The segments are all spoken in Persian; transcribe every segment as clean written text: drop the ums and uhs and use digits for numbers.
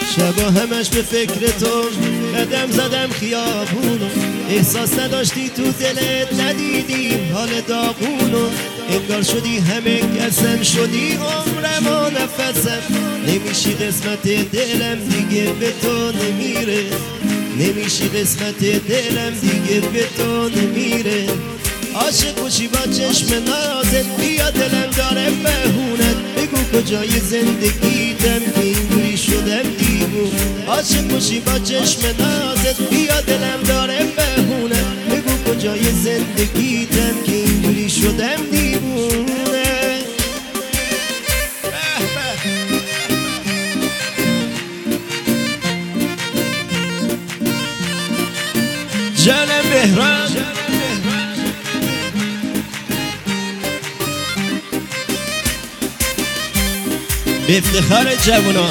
شبا همش به فکر تو قدم زدم خیابونو، احساس نداشتی تو دلت ندیدیم حال داغونو، انگار شدی همه کسم، شدی عمرم و نفسم، نمیشی قسمت دلم دیگه به تو نمیره، نمیشی قسمت دلم دیگه به تو نمیره. عاشق باشی با چشم نازت، بیا دلم داره بهونت، بگو کجای زندگیتم که اینجوری شدم دیوون. عاشق باشی با چشم نازت، بیا دلم داره بهونت، بگو کجای زندگیتم که اینجوری شدم دیوونه. جانم بهران به افتخار جوونا.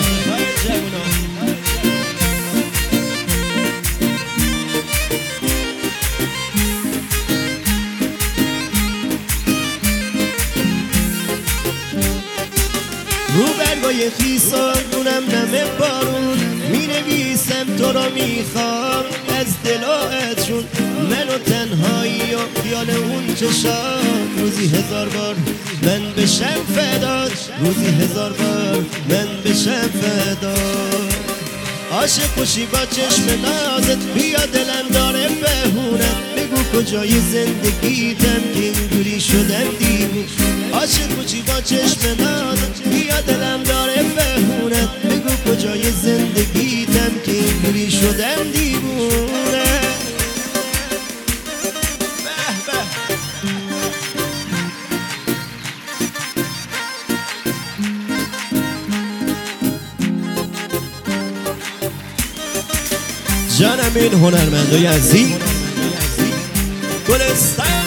رو برگای خیسانونم نمه بارون، می نویسم تو رو میخوام از دلاتشون، منو تنهایی و خیال اون چشام، روزی 1000 بار من بشم فدات، روزی 1000 بار من بشم فدات. عاشق باشی با چشم نازت، بیا دلم داره بهونت، بگو کجای زندگیتم که اینجوری شدم دیوون. عاشق باشی با چشم نازت، بیا دلم داره بهونت، بگو کجای زندگیتم که اینجوری شدم دیوونه. جانم این هنرمندای عزیز گلستان